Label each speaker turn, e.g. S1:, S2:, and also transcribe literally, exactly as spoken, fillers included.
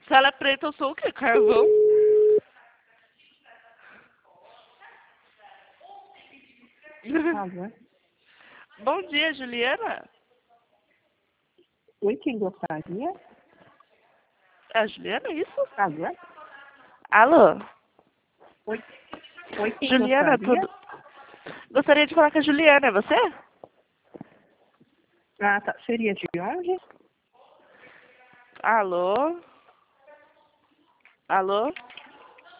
S1: Se ela é preta, eu sou o quê? Carvão?
S2: Alô?
S1: Bom dia, Juliana.
S2: Oi, quem gostaria?
S1: É a Juliana, isso?
S2: Alô?
S1: Alô?
S2: Oi, Oi, quem
S1: Juliana,
S2: gostaria?
S1: tudo... Gostaria de falar com a Juliana, é você?
S2: Ah, tá. Seria de onde?
S1: Alô? Alô?